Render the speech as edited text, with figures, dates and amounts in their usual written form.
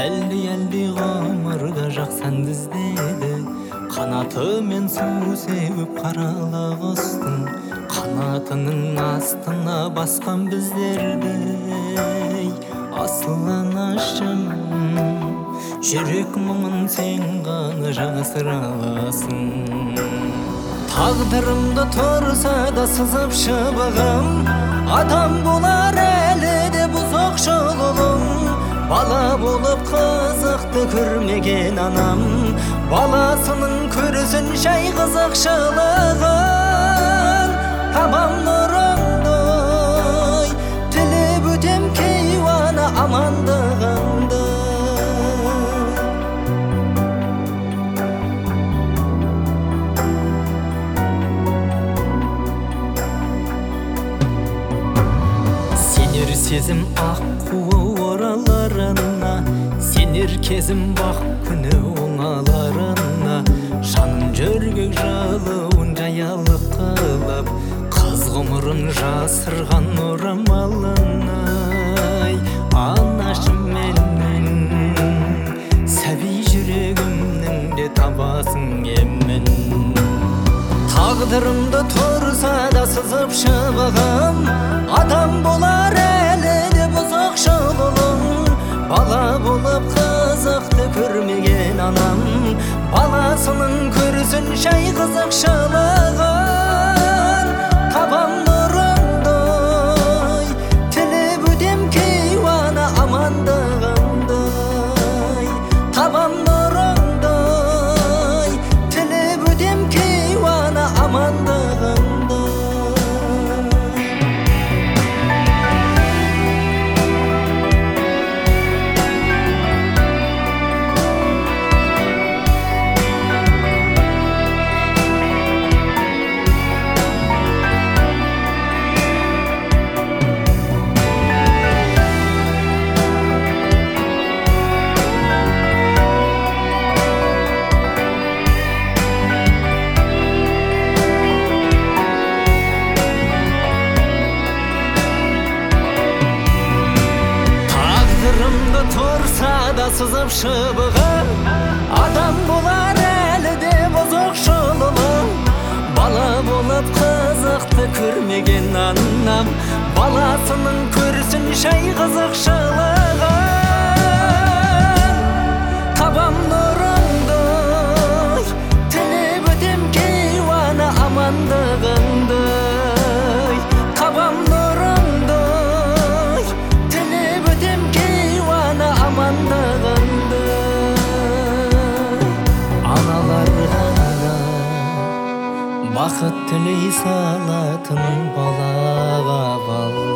Әлді ғұмырда жақсан іздеді, қанатымен су сеуіп қарала құстың, қанатының астына басқан біздерді. Асыл анашым, жүрек мұңын сен ғана жасыра аласың. Тағдырымда тұрса да сызып шыбығым, адам болар әлі де бұзық жолым. Бала болып қызықты көрмеген анам, баласының көрсін жай қызықшылығын. Табам нұрыңды, тілеп өтем кейуана амандығыңды. Сенер сезім аққу ораларына, сенер кезім бақ күні оңаларына. Жаным жөргек жалуын жаялық қылып, қыз ғұмырын жасырған орамалына. Анашым менің, сәби жүрегімнің де табасың емін. Тағдырымды тұрса да сызып шыбығым, адам болар әлі де бұзық жолым. Бала болып қызықты көрмеген анам, баласының көрсін жай қызықшылығын. Табам нұрыңды, тілеп өтем кейуана амандығыңды. Табам нұрыңды, тілеп өтем кейуана амандығыңды. Тұрса да сызып шыбығым, адам болар әлі де бұзық жолым. Бала болып қызықты көрмеген анам, баласының көрсін жай қызықшылығын. Табам нұрыңды, тілеп өтем кейуана амандығыңды. Табам нұрыңды, тілеп өтем кейуана амандығыңды. Аналарға бақыт тілей салатын балаға бал.